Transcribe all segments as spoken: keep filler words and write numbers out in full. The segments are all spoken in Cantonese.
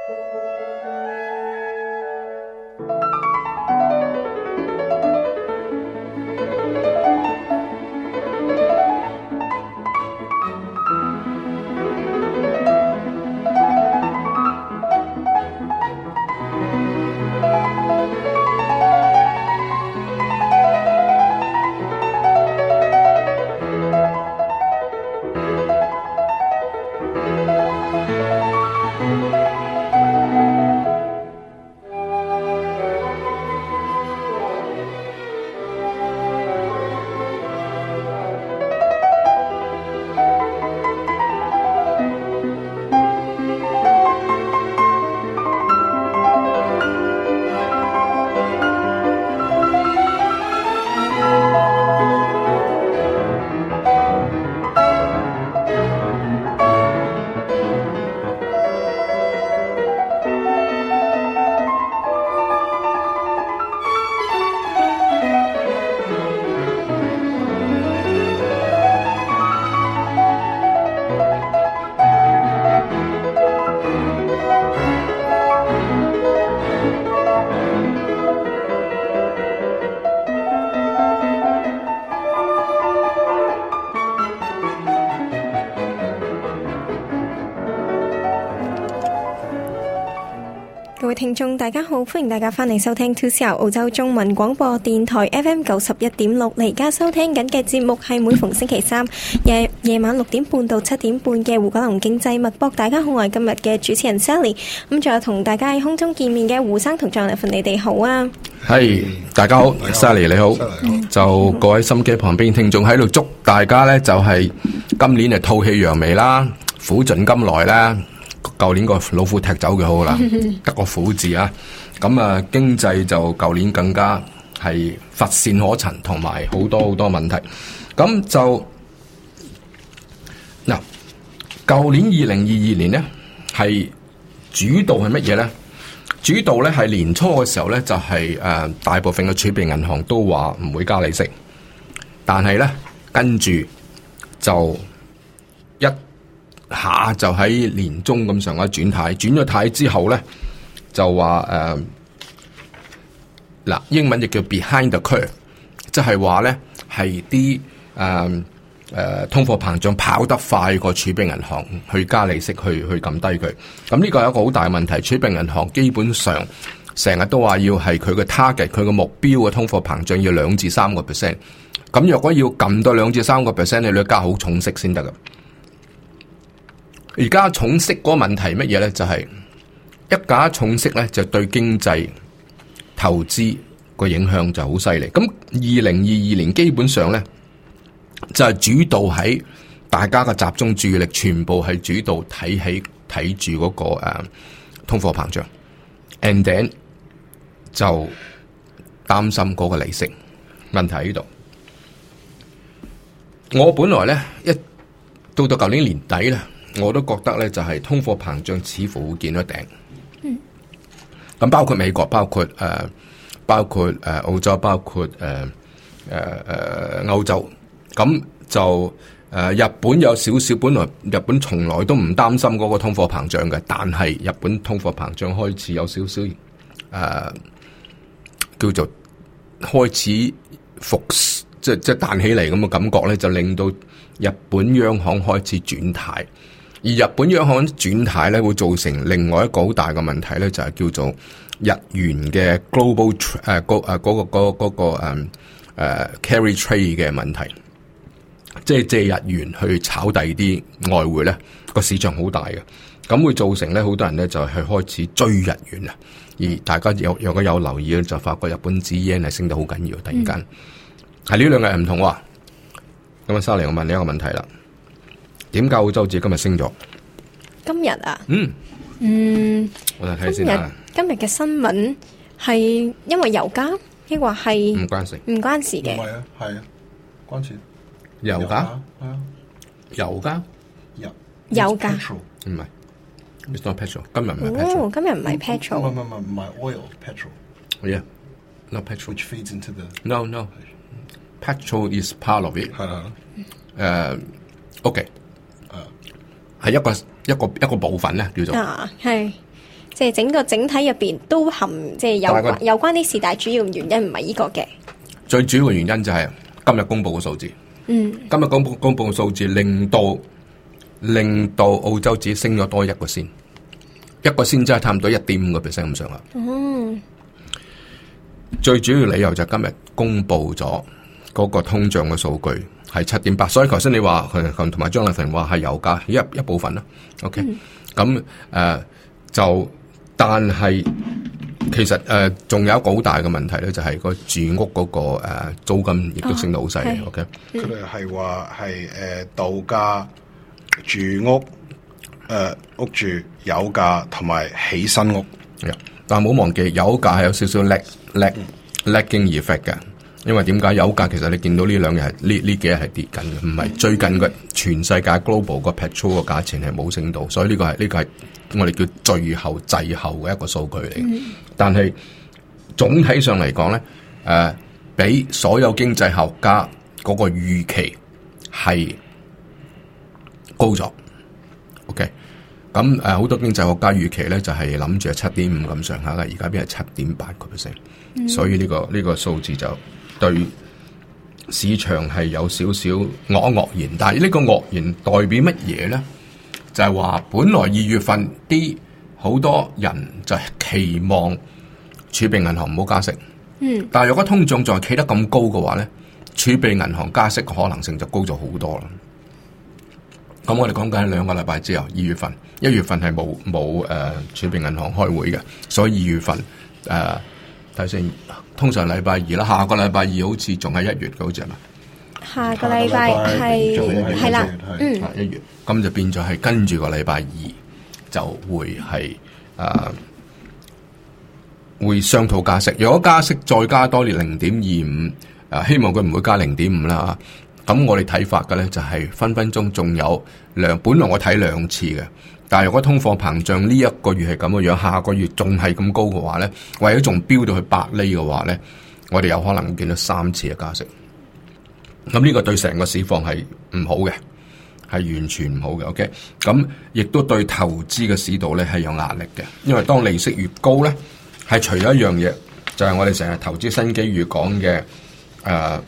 各位聽眾大家好，歡迎大家翻嚟收聽two C R澳洲中文廣播電台 F M 九十一點六，你而家收聽緊嘅節目係每逢星期三夜夜晚六點半到七點半嘅胡嘉龍經濟脈搏。大家好，我係今日嘅主持人 Sally， 咁仲有同大家喺空中見面嘅胡生同張麗芬，你哋好啊。 係、hey, 大家好 Sally 你好，就各位心機旁邊聽眾喺度祝大家呢，就係、是、今年係吐氣揚眉啦，苦盡甘來啦。舊年個老虎踢走嘅好啦，得個虎字啊！咁啊，經濟就舊年更加係乏善可陳，同埋好多好多問題。咁就嗱，舊年二零二二年呢，係主導係乜嘢呢？主導呢係年初嘅時候呢，就係、是、誒、呃、大部分嘅儲備銀行都話唔會加利息，但係呢，跟住就一下就喺年中咁上下轉軚，轉咗軚之後咧，就話誒嗱，英文亦叫 behind the curve， 即係話咧係啲誒誒通貨膨脹跑得快過儲備銀行去加利息，去去撳低佢。咁呢個係一個好大嘅問題。儲備銀行基本上成日都話要係佢嘅 target， 佢嘅目標嘅通貨膨脹要兩至三個 percent。咁若果要撳到兩至三個 percent， 你要加好重息先得噶。而家重息嗰個問題乜嘢咧？就係、是、一加重息咧，就對經濟投資個影響就好犀利。咁二零二二年基本上咧，就係、是、主導喺大家嘅集中注意力，全部係主導睇起睇住嗰個誒、啊、通貨膨脹 ，and then 就擔心嗰個利息問題喺度。我本來咧一到到舊年年底咧。我都覺得咧，就係通貨膨脹似乎會見到頂。嗯。咁包括美國，包括誒、呃，包括誒、呃、澳洲，包括誒誒誒歐洲。咁就誒、呃、日本有少少，本來日本從來都唔擔心嗰個通貨膨脹嘅，但係日本通貨膨脹開始有少少誒叫做開始復，即係即係彈起嚟咁嘅感覺咧，就令到日本央行開始轉軚。而日本央行轉軚咧，會造成另外一個好大嘅問題咧，就係、是、叫做日元嘅 global 誒、呃、嗰誒嗰個嗰、那個誒誒、那個呃、carry trade 嘅問題，即係借日元去炒第啲外匯咧，個市場好大嘅，咁會造成咧好多人咧就係開始追日元啊！而大家有有個有留意咧，就發覺日本紙 yen 係升得好緊要，突然間係呢兩日唔同喎。咁啊，沙莉，我問你一個問題啦。點解澳洲紙今日升咗？ 今日啊， 嗯嗯， 我睇睇先啦。 今日嘅新聞係因為油價，抑或係唔關事， 唔關事嘅。 唔係啊，係啊，關事。 油價係啊，油價油油價唔係 ，it's not petrol。今日唔係 petrol。 哦，今日唔係 petrol。 唔係唔係唔係 oil petrol。 Yeah, not petrol. Which feeds into the no no. Petrol is part of it。 係啦。 誒，OK。係一個一個一個部分咧，叫做啊，係即係整個整體入邊都含即係有關有關啲事，但係主要原因唔係呢個嘅。最主要嘅原因就係今日公布嘅數字。嗯，今日公布公布嘅數字令到令到澳洲紙升咗多一個先，一個先真係差唔多一點五個 percent 咁上下。嗯，最主要理由就係今日公布咗嗰個通脹嘅數據係七點八，所以頭先你話同埋張立成話係油價一一部分啦。OK，咁誒、嗯呃、就但係其實誒仲、呃、有一個好大嘅問題咧，就係、是、個住屋嗰、那個誒、呃、租金亦都升到好犀利。OK， 佢哋係話係誒度假、住屋、誒、呃、屋住、有價同埋起新屋。 Yeah. 但係唔好忘記，有價係有少少 lag lag lagging effect 嘅。因為點解油價其實你見到呢兩日係呢呢幾日係跌緊嘅，唔係最近嘅全世界 global 個 petrol 個價錢係冇升到，所以呢個係呢、呢個係我哋叫最後滯後嘅一個數據嚟。嗯、但係總體上嚟講咧，誒、呃，比所有經濟學家嗰個預期係高咗。OK，咁誒好多經濟學家預期咧就係諗住係七點五咁上下嘅，而家邊係七點八個 percent，所以呢、呢個呢、呢個數字就對市場係有少少愕愕然，但係呢個愕然代表乜嘢咧？就係話本來二月份啲好多人就係期望儲備銀行唔好加息，嗯，但係如果通脹仲係企得咁高嘅話咧，儲備銀行加息嘅可能性就高咗好多啦。咁我哋講緊兩個禮拜之後，二月份、一月份係冇冇誒儲備銀行開會嘅，所以二月份誒睇先。通常禮拜二啦，下個禮拜二好似仲係一月嘅，好似係嘛？下個禮拜係係啦，嗯，一月，咁就變咗係跟住個禮拜二就會係誒、呃、會商討加息。如果加息再加多啲零點二五，誒希望佢唔會加零點五啦。咁我哋睇法嘅咧就係、是、分分鐘仲有兩，本來我睇兩次嘅。但係如果通貨膨脹呢一個月係咁嘅樣，下個月仲係咁高嘅話咧，或者仲飆到去八厘嘅話咧，我哋有可能會見到三次嘅加息。咁呢個對成個市況係唔好嘅，係完全唔好嘅。OK，咁亦都對投資嘅市道咧係有壓力嘅，因為當利息越高咧，係除咗一樣嘢，就係、是、我哋成日投資新機遇講嘅誒。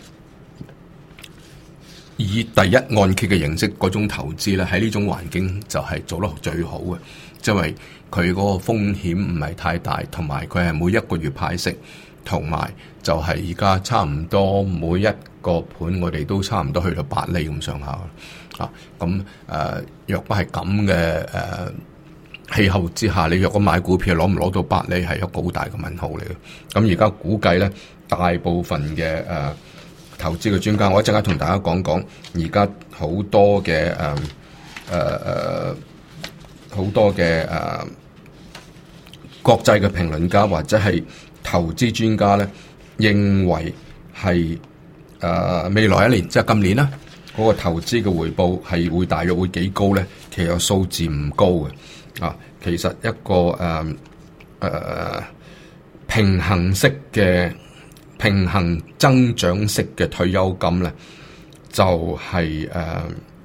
以第一按揭嘅形式嗰種投資咧，喺呢種環境就係做得最好嘅，因為佢嗰個風險唔係太大，同埋佢係每一個月派息，同埋就係而家差唔多每一個盤我哋都差唔多去到八厘咁上下啊。咁誒、呃，若果係咁嘅誒氣候之下，你若果買股票攞唔攞到八厘，係一個好大嘅問號嚟嘅。咁而家估計咧，大部分嘅誒。呃投資嘅專家，我一陣間同大家講講，而家好多嘅誒誒誒好多嘅誒、呃、國際嘅評論家或者係投資專家咧，認為係誒、呃、未來一年即係今年啦，嗰、那個投資嘅回報係會大約會幾高咧？其實數字唔高嘅啊，其實一個誒誒、呃呃、平衡式嘅。平衡增長式嘅退休金咧，就係、是、誒、呃、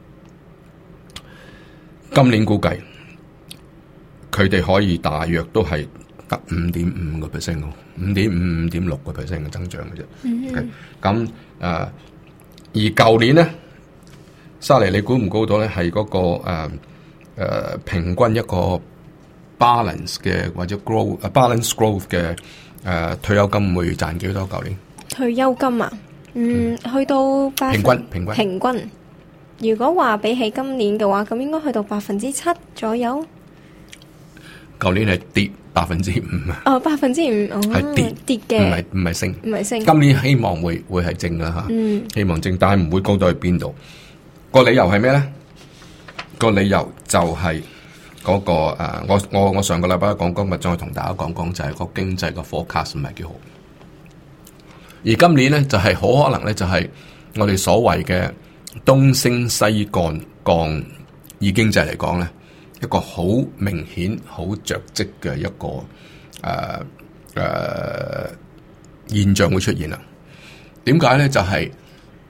今年估計佢哋可以大約都係得五點五個 percent 咯，五點五、五點六個 percent 嘅增長嘅啫。咁誒、mm-hmm. okay? 呃，而舊年咧，沙尼你估唔估到咧？係嗰、那個誒誒、呃呃、平均一個 balance 嘅或者 growth 誒 balance growth 嘅。誒、呃，退休金會賺幾多？舊年退休金啊，嗯，嗯去到八平均平均平均。如果話比起今年嘅話，咁應該去到百分之七左右。舊年係跌百分之五啊！哦，百分之五，係跌跌嘅，唔係唔係升，唔係升。今年希望會會係正啦吓，嗯，希望正，但係唔會高到去邊度。個理由係咩咧？個理由就係、是。嗰、那個誒、呃，我我我上個禮拜講講，咪再同大家講講，就係個經濟個 forecast 唔係幾好。而今年咧，就係、是、好可能咧，就係我哋所謂嘅東升西降降，以經濟嚟講咧，一個好明顯、好着跡嘅一個誒誒、呃呃、現象會出現啦。點解咧？就係、是、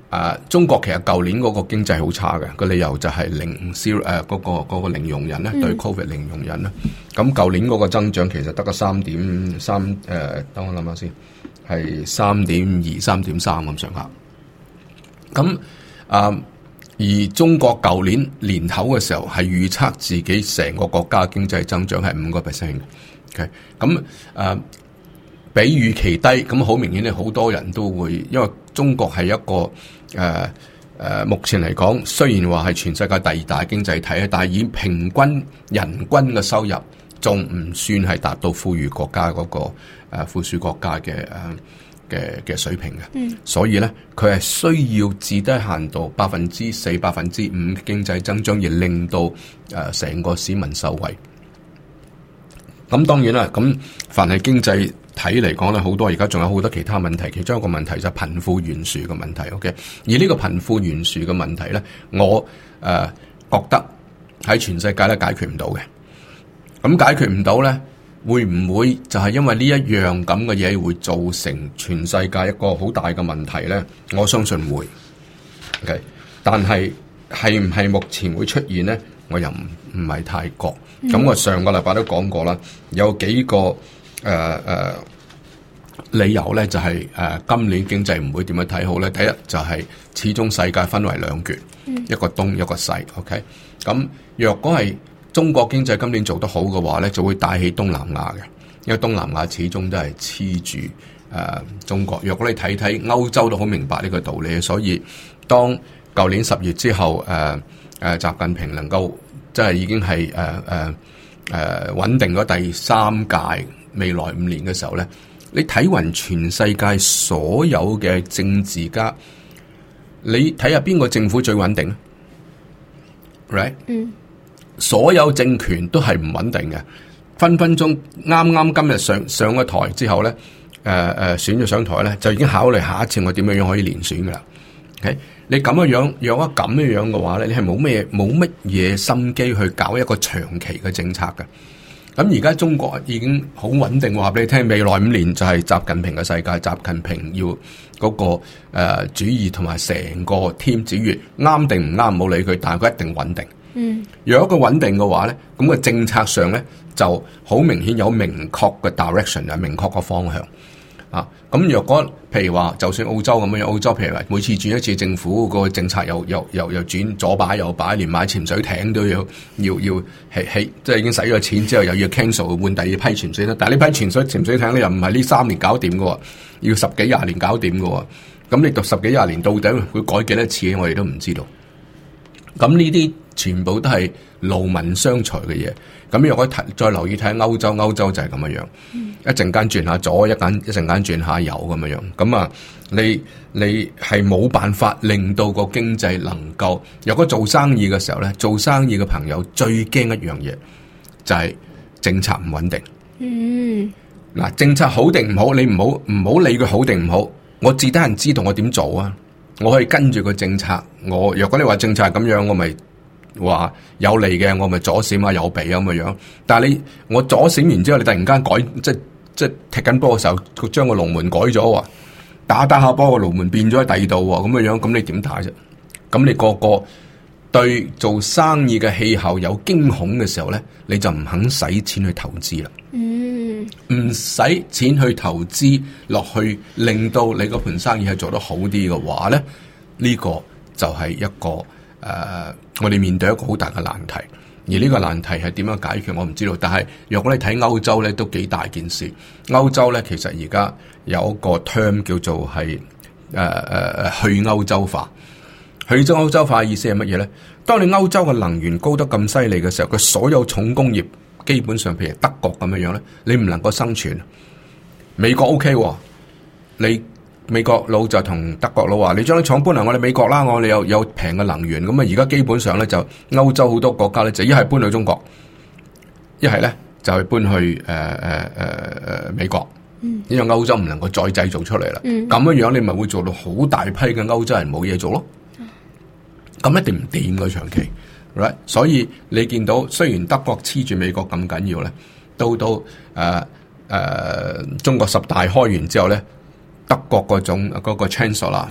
啊，中國其實舊年嗰個經濟好差嘅，個理由就係零消誒嗰個嗰、嗰個零容忍咧，對 Covid 零容忍啦。咁舊年嗰個增長其實得個三點三誒，等我諗下先，係三點二、三點三咁上下。咁啊，而中國舊年年頭嘅時候係預測自己成個國家經濟增長係五個 percent 嘅。OK，咁啊。比預期低，咁好明顯咧，好多人都會，因為中國係一個誒誒、呃呃，目前嚟講，雖然話係全世界第二大經濟體，但係以平均人均嘅收入，仲唔算係達到富裕國家嗰、那個誒、呃、富庶國家嘅誒嘅嘅水平嘅。嗯，所以咧，佢係需要至低限度百分之四、百分之五經濟增長，而令到誒成、呃、個市民受惠。咁當然啦，咁凡係經濟體嚟講咧，好多而家仲有好多其他問題，其中一個問題就係貧富懸殊嘅問題。OK，而呢個貧富懸殊嘅問題咧，我誒、呃、覺得喺全世界咧解決唔到嘅。咁解決唔到咧，會唔會就係因為呢一樣咁嘅嘢會造成全世界一個好大嘅問題咧？我相信會。OK，但係係唔係目前會出現咧？我又唔唔係太覺。咁、嗯、我上個禮拜都講過啦，有幾個誒誒、呃呃、理由咧，就係、是、誒、呃、今年經濟唔會點樣睇好咧。第一就係始終世界分為兩橛，嗯、一個東一個西。OK，咁若果係中國經濟今年做得好嘅話咧，就會帶起東南亞嘅，因為東南亞始終都係黐住誒中國。若果你睇睇歐洲都好明白呢個道理，所以當舊年十月之後，誒、呃、誒、呃、習近平能夠即係已經係誒誒誒穩定咗第三屆未來五年嘅時候咧，你睇勻全世界所有嘅政治家，你睇下邊個政府最穩定啊 ？Right？嗯，所有政權都係唔穩定嘅，分分鐘啱啱今日上上咗台之後咧，誒、呃、誒選咗上台咧，就已經考慮下一次我點樣樣可以連選噶啦。OK？你咁嘅樣，若果咁嘅樣嘅話咧，你係冇咩冇乜嘢心機去搞一個長期嘅政策嘅。咁而家中國已經好穩定，話俾你聽，未來五年就係習近平嘅世界，習近平要嗰、那個誒、呃、主義同埋成個 team 指越啱定唔啱，冇理佢，但係佢一定穩定。嗯，如果佢穩定嘅話咧，咁、那個政策上咧就好明顯有明確嘅 direction 啊，明確嘅方向。啊，咁若果譬如話，就算澳洲咁樣，澳洲譬如話每次轉一次政府，個政策又又又又轉左擺右擺，連買潛水艇都要要要起起，即係已經使咗錢之後又要 cancel 換第二批潛水艇，但係呢批潛水潛水艇咧又唔係呢三年搞掂嘅，要十幾廿年搞掂嘅，咁你讀十幾廿年到底會改幾多次，我哋都唔知道。咁呢啲全部都係勞民傷財嘅嘢。咁若果睇再留意睇歐洲，歐洲就係咁樣樣，嗯、一陣間轉下左，一間一陣間轉下右咁樣樣。咁啊，你你係冇辦法令到個經濟能夠。若果做生意嘅時候咧，做生意嘅朋友最驚一樣嘢就係、是、政策唔穩定。嗯，嗱，政策好定唔好，你唔好唔好理佢好定唔好，我自得人知道我點做啊。我可以跟住個政策，我若果你話政策係咁樣，我咪話有利嘅，我咪左閃啊右避啊咁嘅樣。但係你我左閃完之後，你突然間改，即係即係踢緊波嘅時候，佢將個龍門改咗喎，打打下波個龍門變咗喺第二度喎，咁嘅樣，咁你點打啫？咁你個個對做生意嘅氣候有驚恐嘅時候咧，你就唔肯使錢去投資啦。嗯，唔使錢去投資落去，令到你嗰盤生意係做得好啲嘅話咧，呢、這個就係一個誒、呃，我哋面對一個好大嘅難題。而呢個難題係點樣解決，我唔知道。但係若果你睇歐洲咧，都幾大件事。歐洲咧，其實而家有一個 term 叫做係誒誒去歐洲化。去咗歐洲化嘅意思係乜嘢咧？當你歐洲嘅能源高得咁犀利嘅時候，佢所有重工業基本上譬如德國咁樣樣咧，你唔能夠生存。美國 OK， 你美國佬就同德國佬話：你將啲廠搬嚟我哋美國啦，我哋有有平嘅能源。咁啊，而家基本上咧就歐洲好多國家咧就一係搬去中國，一係咧就係搬去誒誒誒誒美國。因為歐洲唔能夠再製造出嚟啦。咁、嗯、樣樣你咪會做到好大批嘅歐洲人冇嘢做咯。咁一定唔掂嘅長期， right? 所以你見到雖然德國黐住美國咁緊要咧，到到誒誒、呃呃、中國十大開完之後咧，德國嗰種嗰、嗰個 chancellor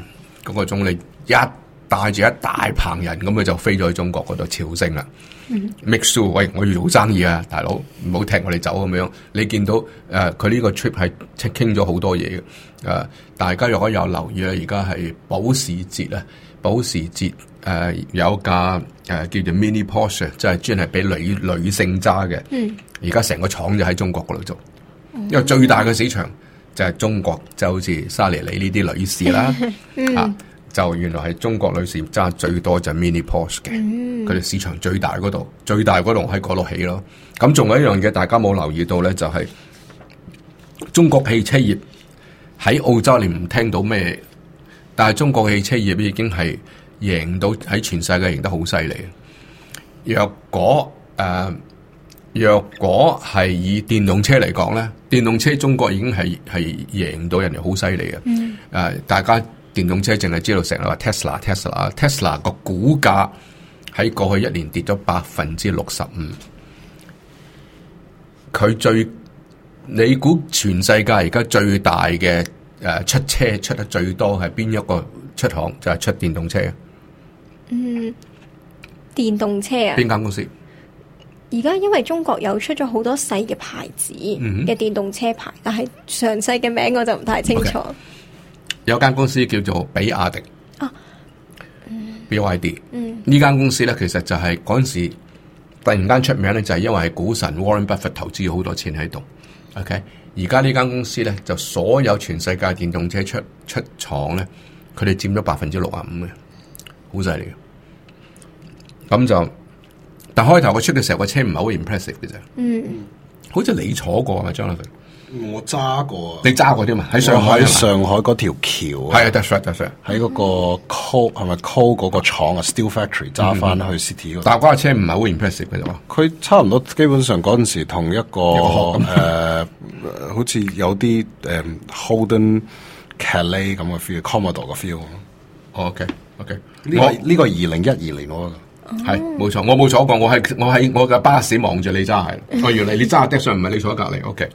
嗰個總理一帶住一大棚人，咁佢就飛咗去中國嗰度朝聖啦。 嗯、 make sure 喂，我要做生意啊，大佬唔好踢我哋走咁樣。你見到誒佢呢個 trip 係傾咗好多嘢嘅。誒、呃，大家如果有留意咧，而家係保時捷啊，保時捷誒、呃、有架誒、呃、叫做 Mini Porsche，即係專係俾女女性揸嘅。嗯，而家成個廠就喺中國嗰度做，嗯、因為最大嘅市場就係中國，就好似莎莉莉呢啲女士啦。嗯、啊。就原來係中國女士揸最多就 Mini Porsche 嘅，佢哋、嗯、市場最大嗰度，最大嗰度喺嗰度起咯。咁仲有一樣嘢，大家冇留意到咧，就係、是、中國汽車業喺澳洲你唔聽到咩，但係中國汽車業已經係贏到喺全世界贏得好犀利。若果誒、呃，若果係以電動車嚟講咧，電動車中國已經係係贏到人哋好犀利嘅。誒、嗯呃，大家。電動車淨係知道成日話 Tesla，Tesla，Tesla 個股價喺過去一年跌咗百分之六十五。佢最你估全世界而家最大嘅誒出車出得最多係邊一個出行？就係、是、出電動車。 嗯，電動車啊？ 邊間公司？ 而家因為中國有出咗好多細嘅牌子嘅電動車牌，嗯、但係詳細嘅名我就唔太清楚。Okay. 有間公司叫做比亞迪， 啊嗯、 B Y D，呢間、嗯、公司咧，其實就係嗰陣時突然間出名咧，就係因為係股神 Warren Buffett 投資咗好多錢喺度。OK，而家呢間公司咧，就所有全世界電動車出出廠咧，佢哋佔咗百分之六十五嘅，好犀利嘅。咁就，但開頭佢出嘅時候，個車唔係好 impressive 嘅啫。嗯，好似你坐過啊，張立平。 我揸過， 你揸過啲嘛？喺上海， 喺上海嗰條橋， 係啊，that's right，that's right。 喺嗰個 Co 係咪 Co 嗰個廠啊 ，Steel Factory 揸翻去 City 嗰度。 但係嗰架車唔係好 impressive 嘅啫嘛。 佢差唔多，基本上嗰陣時同一個誒、呃，好似有啲誒、呃、Holden Calais 咁嘅 feel，Commodore 嘅 feel。 OK，OK， 呢個呢個二零一二年我係冇錯，我冇坐過，我係我喺我嘅巴士望住你揸係。我原嚟你揸的上唔係你坐喺隔籬 ，OK。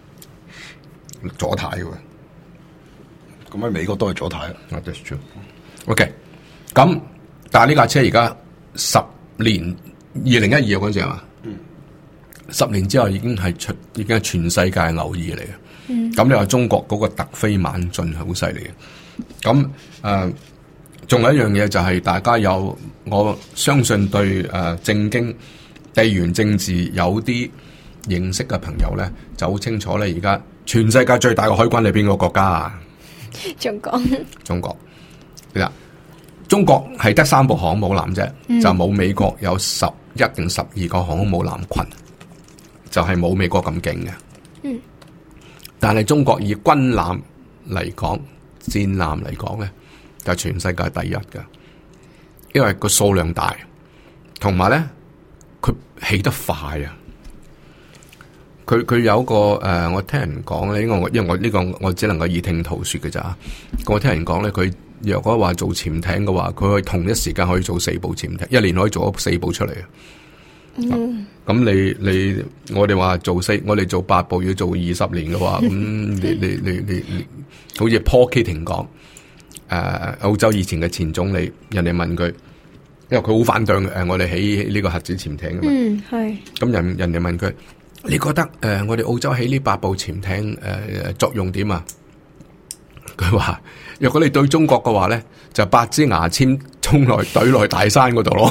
左軚嘅， 咁喺美國都係左軚啊。 Oh, that's true. OK，咁但係呢架車而家十年，二零一二嗰陣時係嘛？嗯，十年之後已經係出，已經係全世界偶爾嚟嘅。嗯，咁你話中國嗰個突飛猛進係好犀利嘅。咁誒，仲、呃、有一樣嘢就係大家有，我相信對誒、呃、政經、地緣政治有啲認識嘅朋友咧，就好清楚咧，而家。全世界最大嘅海軍係邊個國家啊？ 中國。 中國，其實中國係得三部航空母艦啫，嗯、就冇美國有十一定十二個航空母艦群，就係、是、冇美國咁勁嘅。嗯。但係中國以軍艦嚟講，戰艦嚟講咧，就係、全世界第一嘅，因為個數量大，同埋咧佢起得快啊！佢佢有個誒、呃，我聽人講咧，因為我因為我呢個我只能夠以聽途說嘅咋。我聽人講咧，佢若果話做潛艇嘅話，佢可以同一時間可以做四部潛艇，一年可以做咗四部出嚟啊！咁、嗯啊、你你我哋話做四，我哋做八部要做二十年嘅話，咁你你你你你，好似 Paul Keating 講，誒、呃、澳洲以前嘅前總理，人哋問佢，因為佢好反對誒、呃，我哋起呢個核子潛艇嘅嘛。嗯，係。咁人人哋問佢。你覺得誒、呃，我哋澳洲起呢八部潛艇誒、呃、作用點啊？佢話：若果你對中國嘅話咧，就八支牙籤衝來懟落大山嗰度咯。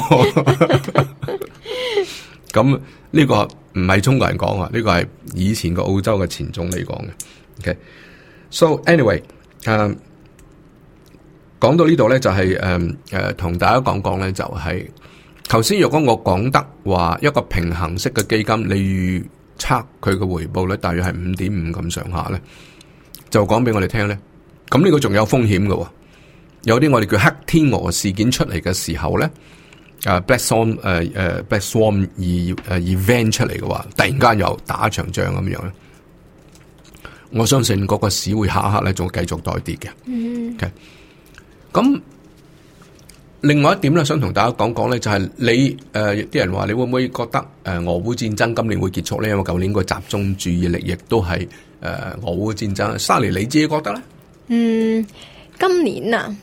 咁呢個唔係中國人講啊，呢、這個係以前個澳洲嘅前總理講嘅。OK，so anyway，誒、呃、講到呢度咧，就係誒誒同大家講講咧，就係頭先若果我講得話一個平衡式嘅基金，你預測佢嘅回報咧，大約係五點五咁上下咧，就講俾我哋聽咧。咁呢個仲有風險嘅，有啲我哋叫黑天鵝事件出嚟嘅時候咧，啊 Black Swan 誒、呃、誒 Black Swan 而誒 event 出嚟嘅話，突然間又打一場仗咁樣咧，我相信嗰個市會下一刻咧仲會繼續待跌嘅。嗯。OK，咁。另外一點咧，想同大家講講咧，就係、是、你誒啲、呃、人話，你會唔會覺得誒、呃、俄烏戰爭今年會結束咧？因為舊年個集中注意力亦都係誒、呃、俄烏戰爭。沙尼，你自己覺得咧？ 嗯，今年啊，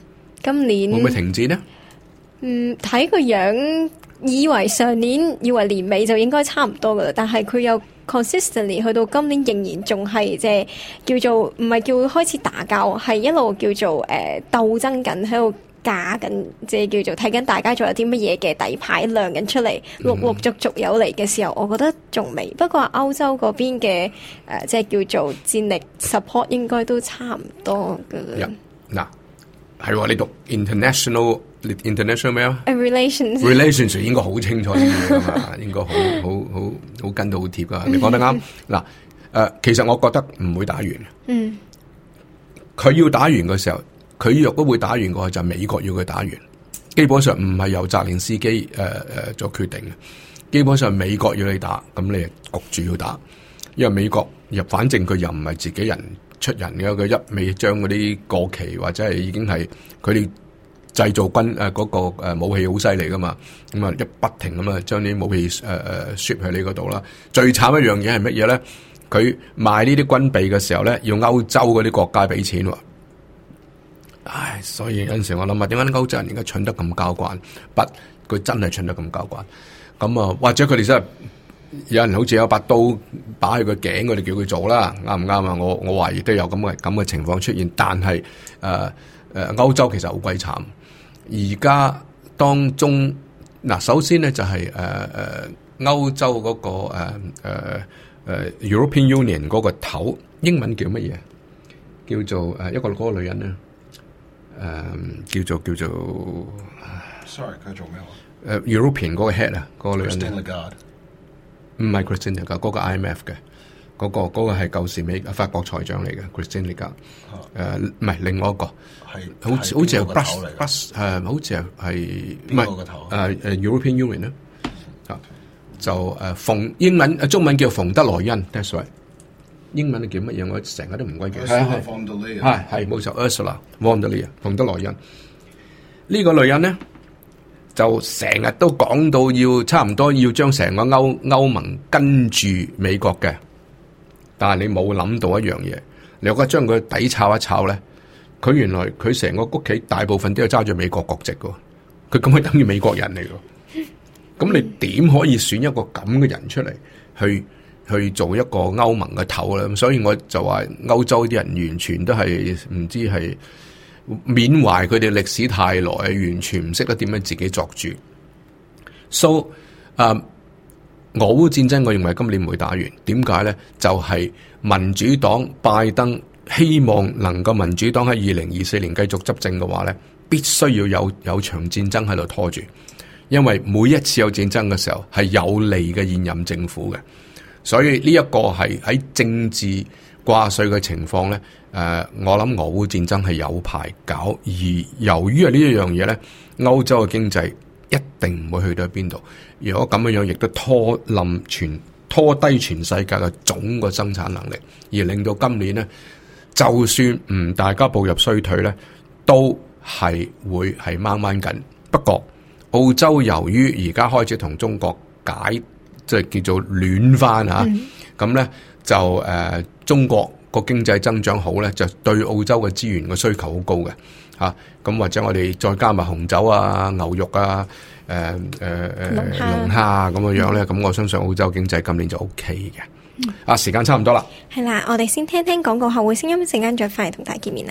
今年會唔會停止呢？ 嗯，睇個樣，以為上年以為年尾就應該差唔多噶啦，但係佢又 consistently 去到今年仍然仲係即係叫做唔係叫開始打交，係一路叫做誒、呃、鬥爭緊喺度架緊，即係叫做睇緊大家仲有啲乜嘢嘅底牌亮緊出嚟，陸陸續續有嚟嘅時候，我覺得仲未。不過歐洲嗰邊嘅誒即係叫做戰力 support 應該都差唔多噶啦。 嗱，係喎，你讀 international international 咩啊 ？relations relations 應該好清楚啲嘢噶嘛，應該好好好好跟到好貼噶。你講得啱。嗱，誒，其實我覺得唔會打完。 嗯， 佢要打完嘅時候，佢若果會打完嘅話，就係美國要佢打完。基本上唔係由澤連斯基誒誒作決定嘅，基本上美國要你打，咁你焗住要打，因為美國又反正佢又唔係自己人出人嘅，佢一味將嗰啲過期或者係已經係佢哋製造軍誒嗰、呃那個誒武器好犀利噶嘛，咁啊一不停咁啊將啲武器誒誒 ship 喺你嗰度啦。最慘一樣嘢係乜嘢咧？佢賣呢啲軍備嘅時候咧，要歐洲嗰啲國家俾錢喎。唉，所以有陣時我諗下，點解歐洲人而家蠢得咁交關？不，佢真係蠢得咁交關。咁啊，或者佢哋真係有人好似有把刀擺喺個頸，我哋叫佢做啦，啱唔啱啊？我我懷疑都有咁嘅咁嘅情況出現。但係誒誒，歐洲其實好鬼慘。而家當中嗱，首先咧就係誒誒歐洲嗰、那個誒誒誒 European Union 嗰個頭，英文叫乜嘢？叫做誒、呃、一個嗰個女人咧。誒、嗯，叫做叫做 ，sorry，佢做咩話？ 誒、呃、，European 嗰個 head 啊，嗰個女人。 Christine Lagarde 唔係 Christine Lagarde，嗰個 I M F 嘅，嗰、那個嗰、那個係舊時美法國財長嚟嘅 Christine Lagarde。誒、啊，唔係、呃、另外一個，係好似好似係 Bus Bus 誒，好似係係唔係誒誒 European Union 咧、啊，就誒馮、呃、英文誒中文叫馮德萊恩 ，that's right。英文叫乜嘢？我成日都唔鬼記得。係係係冇錯 Ursula von der Leyen 馮德萊恩呢個女人咧，就成日都講到要差唔多要將成個歐歐盟跟住美國嘅，但係你冇諗到一樣嘢，你如果將佢底抄一抄咧，佢原來佢成個屋企大部分都係揸住美國國籍嘅，佢咁係等於美國人嚟嘅。咁你點可以選一個咁嘅人出嚟去？去做一個歐盟嘅頭啦，咁所以我就話歐洲啲人完全都係唔知係緬懷佢哋歷史太耐，完全唔識得點樣自己作主。So，誒、uh, 俄烏戰爭，我認為今年唔會打完。點解咧？就係、是、民主黨拜登希望能夠民主黨喺二零二四年繼續執政嘅話咧，必須要有有場戰爭喺度拖住，因為每一次有戰爭嘅時候係有利嘅現任政府嘅。所以呢一個係喺政治掛帥嘅情況咧，誒、呃，我諗俄烏戰爭係有排搞，而由於係呢一樣嘢咧，歐洲嘅經濟一定唔會去到邊度。如果咁樣樣，亦都拖冧全拖低全世界嘅總個生產能力，而令到今年咧，就算唔大家步入衰退咧，都係會係掹掹緊。不過澳洲由於而家開始同中國解。即係叫做暖翻嚇，咁、嗯、咧就誒、呃、中國個經濟增長好咧，就對澳洲嘅資源嘅需求好高嘅嚇。咁、啊、或者我哋再加埋紅酒啊、牛肉啊、誒誒誒龍蝦咁嘅樣咧，咁、嗯、我相信澳洲經濟今年就 O K 嘅。嗯、啊，時間差唔多啦， 係啦，我哋先聽聽廣告後會聲音，陣間再翻嚟同大家見面啦。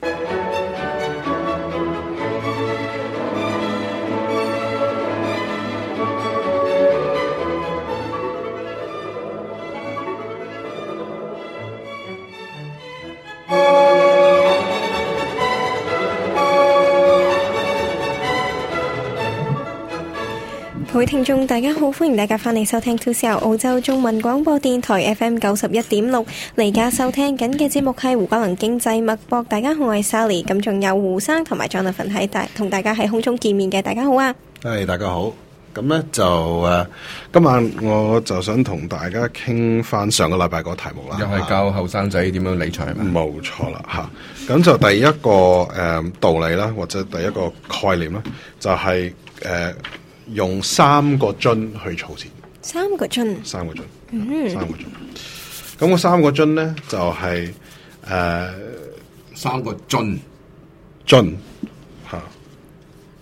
各位聽眾大家好，歡迎大家翻嚟收聽 two C R 澳洲中文廣播電台 F M 九十一點六，你而家收聽緊嘅節目係胡嘉能經濟脈搏。大家好，我係 Sally， 咁仲有胡生同埋 Jonathan 喺大同大家喺空中見面嘅，大家好啊！ 係大家好，咁咧就誒、呃，今晚我就想同大家傾翻上個禮拜個題目啦， 又係教後生仔點樣理財， 冇錯啦吓。咁就第一個誒、呃、道理啦，或者第一個概念啦，就係、是、誒。呃用三個樽去儲錢， 三個樽， 三個樽， 嗯， 三個樽。咁個三個樽咧就係、是、誒、呃、 三個樽樽嚇，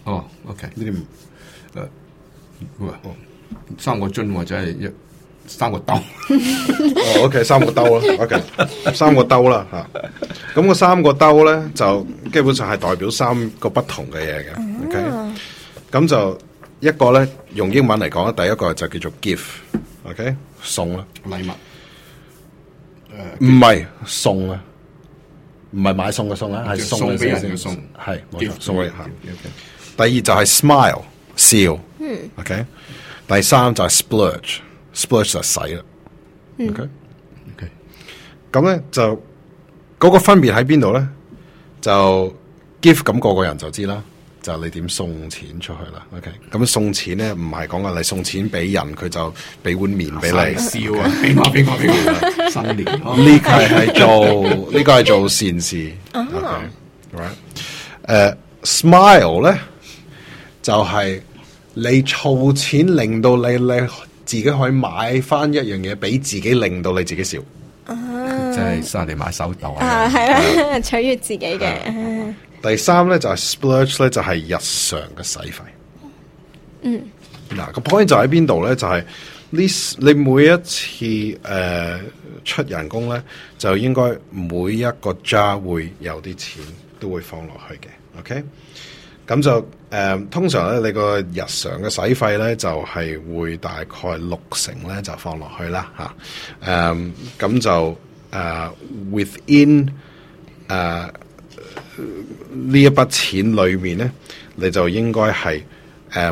哦，OK， 呢啲唔誒，喂，三個樽或者係一三個兜。 哦，OK，三個兜啦 ，OK， 三個兜啦嚇。咁個三個兜咧就基本上係代表三個不同嘅嘢嘅 ，OK。咁就一個咧用英文嚟講咧，第一個就叫做 gift，OK， 送啦， 禮物。 唔係送啊，唔係買餸嘅餸啊，係送送俾人嘅嘅送， 係冇錯，送俾人。 Okay. 第二就係 smile 笑，嗯，OK。第三就係 splurge，splurge 就係使啦，OK。 OK。 咁咧就嗰個分別喺邊度咧？就 gift 咁個個人就知啦。就你點送錢出去啦 ，OK？ 咁送錢咧，唔係講緊你送錢俾人，佢就俾碗麵俾你笑啊！俾我俾我俾我，新年呢個係做呢個係做善事 ，OK？Right？ 誒、uh, ，smile 咧就係、是、你儲錢令到你你自己可以買翻一樣嘢俾自己，令到你自己笑。 啊， 即係生嚟買手袋啊，係啦，取悦自己嘅。 第三咧就係、是、splurge 咧就係、是、日常嘅使費。 嗯， 嗱個 point 就喺邊度咧？就係、是、呢你每一次誒、呃、出人工咧，就應該每一個 jar 會有啲錢都會放落去嘅。OK，咁就誒、呃、通常咧你個日常嘅使費咧就係、是、會大概六成咧就放落去啦嚇。誒、啊、咁就誒、呃、within 誒、呃。呢一筆錢裏面咧，你就應該係誒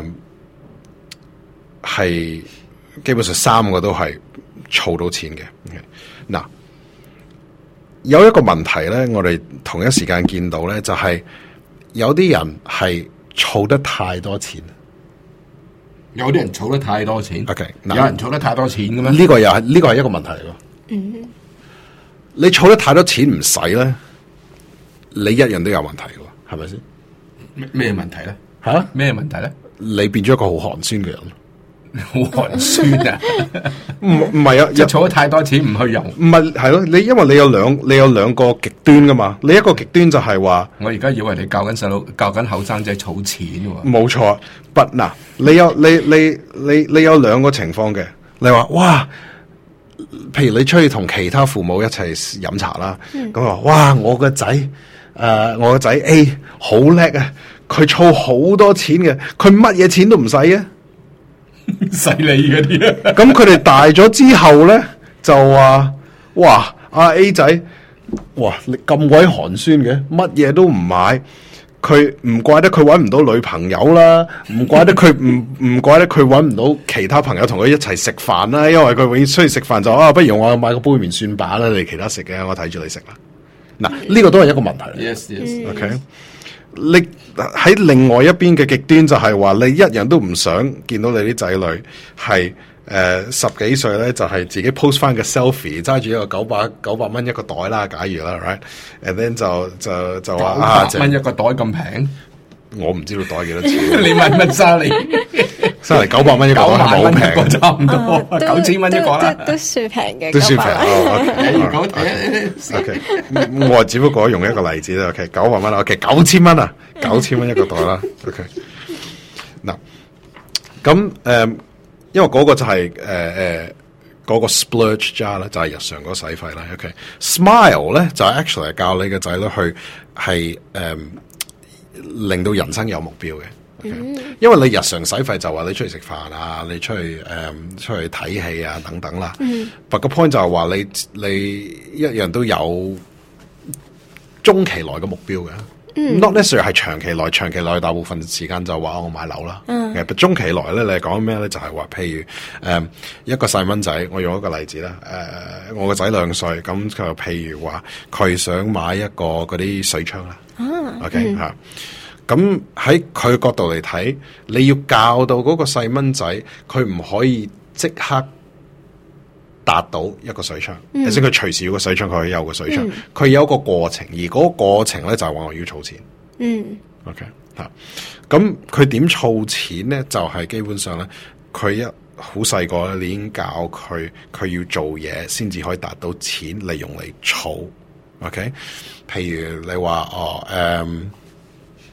係基本上三個都係儲到錢嘅。嗱、okay? 有一個問題咧，我哋同一時間見到咧，就係、是、有啲人係儲得太多錢， 有啲人儲得太多錢。 OK， 有人儲得太多錢嘅咩？ 呢個又係呢個係一個問題嚟㗎。嗯，你儲得太多錢唔使咧？你一樣都有問題嘅，係咪先？ 咩咩問題咧？ 吓、啊？ 咩問題咧？ 你變咗一個好寒酸嘅人， 好寒酸啊！ 唔唔係啊， 即係儲咗太多錢唔去用， 唔係係咯？你因為你有兩你有兩個極端噶嘛？你一個極端就係話， 我而家以為你教緊細佬教緊後生仔儲錢喎。 冇錯，but 嗱，你有你你你你有兩個情況嘅。你話哇，譬如你出去同其他父母一齊飲茶啦，咁話、嗯、哇，我個仔。誒，uh, 我個仔 A 好叻啊！佢儲好多錢嘅，佢乜嘢錢都唔使啊！ 犀利嗰啲啊！ 咁佢哋大咗之後咧，就話：哇，阿 A 仔，哇，你咁鬼寒酸嘅，乜嘢都唔買，佢唔怪得佢搵唔到女朋友啦，唔怪得佢唔唔怪得佢搵唔到其他朋友同佢一齊食飯啦，因為佢永遠出去食飯就啊，不如我買個杯麵算把啦，你其他食嘅，我睇住你食啦。嗱，呢個都係一個問題。 Yes, yes. OK，你喺另外一邊嘅極端就係話，你一樣都唔想見到你啲仔女係誒、呃、十幾歲咧，就係、是、自己 post 翻個 selfie， 揸住一個九百九百蚊一個袋啦，假如啦 ，right，and then 就就就話啊， 九百蚊一個袋咁平， 我唔知道袋幾多錢。 你問乜沙利？ 收嚟九百蚊一個袋係咪好平？ 差唔多，九千蚊一個啦， 都都算平嘅， 都算平。 九 OK， 我只不過用一個例子啦。OK， 九百蚊啦。OK， 九千蚊啊，九千蚊一個袋啦。OK， 嗱，咁誒，因為嗰個就係誒誒嗰個 splurge jar 咧，就係日常嗰個使費啦。OK，smile 咧就係 actually 係教你嘅仔女去係誒令到人生有目標嘅。Okay. 因為你日常使費就話你出去食飯啊，你出去誒、嗯、出去睇戲啊等等啦。但個 point 就係話你你一樣都有中期內嘅目標嘅。嗯、not necessarily 係長期內，長期內大部分時間就話我買樓啦。嗯、其實中期內咧，你係講咩咧？就係、是、話譬如誒、嗯、一個細蚊仔，我用一個例子啦。誒、呃，我個仔兩歲，咁就譬如話佢想買一個嗰啲水槍啦。啊、OK 吓、嗯。咁喺佢角度嚟睇，你要教到嗰個細蚊仔，佢唔可以即刻達到一個水槍，即係佢隨時要個水槍，佢可以有個水槍，佢、嗯、有一個過程，而嗰個過程咧就係話我要儲錢。嗯，OK 吓，咁佢點儲錢咧？就係、是、基本上咧，佢一好細個咧，你已經教佢，佢要做嘢先至可以達到錢嚟用嚟儲。OK，譬如你話哦，誒、嗯。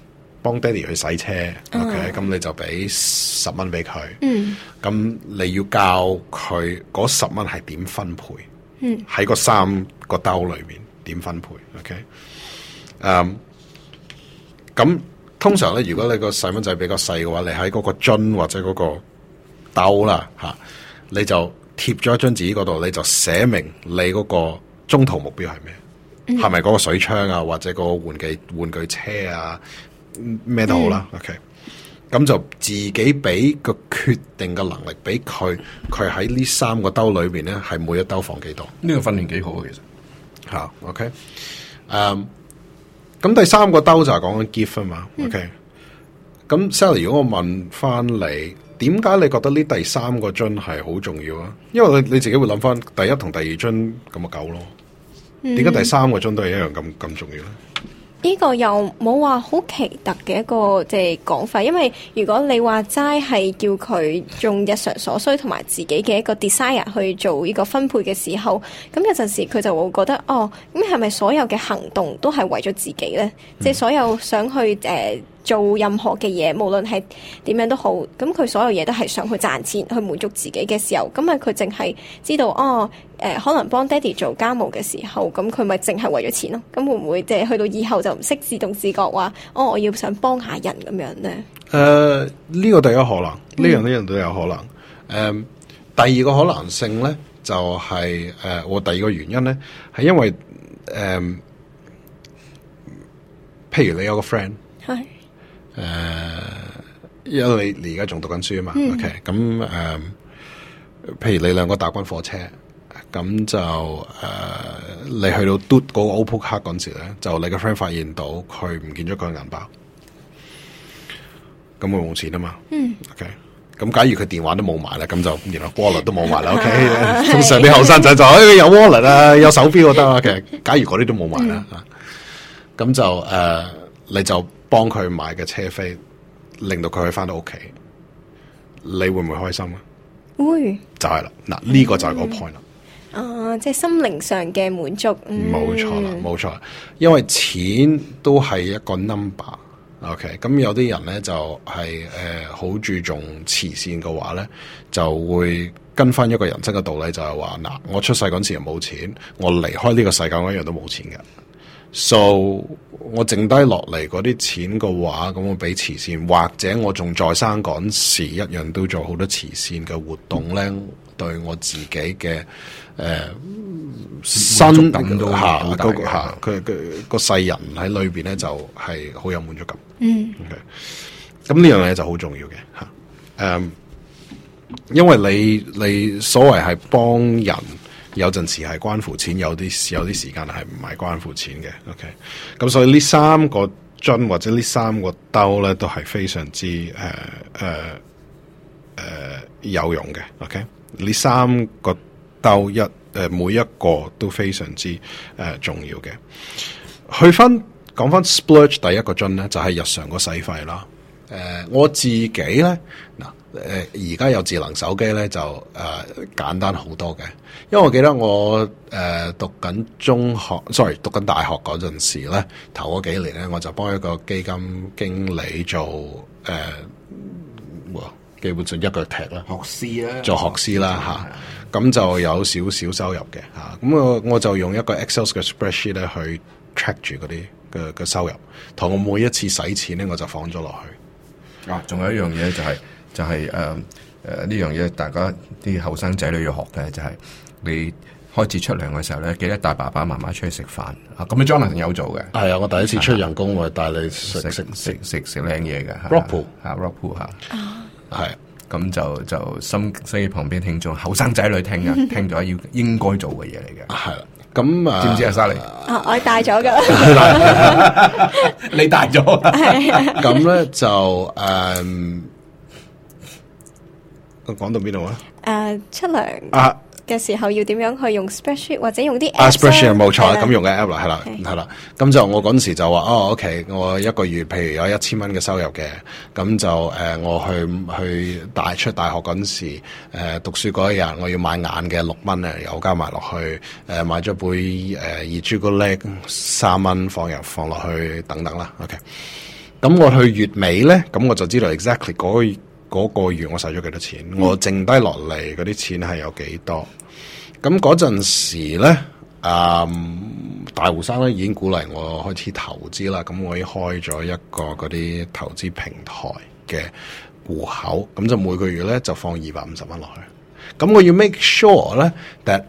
幫爹哋去洗車、嗯、，OK， 咁你就俾十蚊俾佢，嗯，咁你要教佢嗰十蚊係點分配，嗯，喺個三個兜裏面點分配 ，OK， 誒、um,，咁通常咧，如果你個細蚊仔比較細嘅話，你喺嗰個樽或者嗰個兜啦吓，你就貼咗一張紙嗰度，你就寫明你嗰個中途目標係咩，係咪嗰個水槍啊，或者嗰個玩具玩具車啊？咩都好啦、嗯、，OK， 咁就自己俾個決定嘅能力俾佢，佢喺呢三個兜裏邊咧，係每一兜放幾多？ 呢個訓練幾好啊，其實吓、啊、，OK， 誒、um,，咁第三個兜就係講緊 gift 啊嘛 ，OK， 咁、嗯、Sally， 如果我問翻你，點解你覺得呢第三個樽係好重要啊？因為你你自己會諗翻第一同第二樽咁咪夠咯，點解、嗯、第三個樽都係一樣咁咁重要咧？ 呢個又冇話好奇特嘅一個即係講法，因為如果你話齋係叫佢用日常所需同埋自己嘅一個 desire 去做呢個分配嘅時候，咁有陣時佢就會覺得哦，咁係咪所有嘅行動都係為咗自己呢？即係、嗯、所有想去誒、呃、做任何嘅嘢，無論係點樣都好，咁佢所有嘢都係想去賺錢，去滿足自己嘅時候，咁啊佢淨係知道哦。誒、呃，可能幫爹哋做家務嘅時候，咁佢咪淨係為咗錢咯？咁會唔會即係去到以後就唔識自動自覺話，哦，我要想幫下人咁樣咧？誒、 呃，呢、這個第一可能，呢、嗯、樣呢樣都有可能。誒、呃，第二個可能性咧，就係、是、誒、呃，我第二個原因咧，係因為誒、呃，譬如你有個 friend，係，誒、呃，因為你你而家仲讀緊書啊嘛、嗯、，OK，咁誒、呃，譬如你兩個搭緊火車。咁就誒、呃，你去到嘟嗰個 Opal 卡嗰陣時咧，就你個 friend 發現到佢唔見咗佢銀包，咁佢冇錢啊嘛。嗯。OK，咁假如佢電話都冇埋咧，咁就原來 wallet 都冇埋啦。OK， 通常啲後生仔就誒、哎、有 wallet 啊，有手錶就得啦。其實假如嗰啲都冇埋啦，咁、嗯、就誒、呃，你就幫佢買嘅車飛，令到佢可以翻到屋企，你會唔會開心啊？會。就係啦，嗱呢個就係個 point 啦。 啊，即係心靈上嘅滿足，冇、 嗯、錯啦，冇錯，因為錢都係一個 number，OK， 咁有啲人咧就係誒好注重慈善嘅話咧，就會跟翻一個人生嘅道理，就係話嗱，我出世嗰陣時又冇錢，我離開呢個世界我一樣都冇錢嘅。So 我剩低落嚟嗰啲錢嘅話，咁我俾慈善，或者我仲在生嗰陣時，一樣都做好多慈善嘅活動咧，對我自己嘅誒新都下嗰個下佢佢個世人喺裏邊咧，就係、是、好有滿足感。嗯，咁呢樣嘢就好重要嘅吓。誒、um,，因為你你所謂係幫人。有陣時係關乎錢，有啲有啲時間係唔係關乎錢嘅。OK，咁所以呢三個樽或者呢三個兜咧，都係非常之誒誒誒有用嘅。OK，呢三個兜一誒、呃、每一個都非常之誒、呃、重要嘅。去翻講翻 splurge 第一個樽咧，就係、是、日常個使費啦。誒、呃，我自己咧嗱。誒而家有智能手機咧，就誒、呃、簡單好多嘅。因為我記得我誒、呃、讀緊中學，sorry 讀緊大學嗰陣時咧，頭嗰幾年咧，我就幫一個基金經理做誒、呃，基本上一腳踢啦， 學師啦， 做學師啦嚇。咁就有少少收入嘅嚇。咁我我就用一個 Excel 嘅 spreadsheet 咧去 track 住嗰啲嘅嘅收入，同我每一次使錢咧，我就放咗落去。 啊，仲有一樣嘢就係、是。就係誒誒呢樣嘢，大家啲後生仔女要學嘅就係、是、你開始出糧嘅時候咧，記得帶爸爸媽媽出去食飯啊！咁樣 Jonathan 有做嘅，係啊！我第一次出人工，我帶你食食食食食食靚嘢嘅 rock pool 嚇 rock pool 嚇，係咁就就心所以旁邊聽眾後生仔女聽啊，聽咗要應該做嘅嘢嚟嘅，係啦。咁啊，知唔知啊，莎莉？ 啊，我帶咗噶， 你帶咗， 咁咧就誒。講到邊度啊？誒、 uh, 出糧嘅時候要點樣去用 spreadsheet 或者用啲 app？ spreadsheet 冇錯，咁用嘅 app 啦，係啦，係啦。咁就我嗰陣時就話哦 ，OK， 我一個月譬如有一千蚊嘅收入嘅，咁就誒、呃、我去去大出大學嗰陣時，誒、呃、讀書嗰一日我要買眼嘅六蚊啊，又加埋落去，誒、呃、買咗杯誒熱朱古力三蚊放入放落去等等啦。OK， 咁我去月尾咧，咁我就知道 exactly 嗰嗰個月我使咗幾多錢，嗯、我剩低落嚟嗰啲錢係有幾多。咁嗰陣時咧，嗯，大胡生咧已經鼓勵我開始投資啦。咁我已經開咗一個嗰啲投資平台嘅戶口，咁就每個月咧就放二百五十蚊落去。咁我要 make sure 咧 that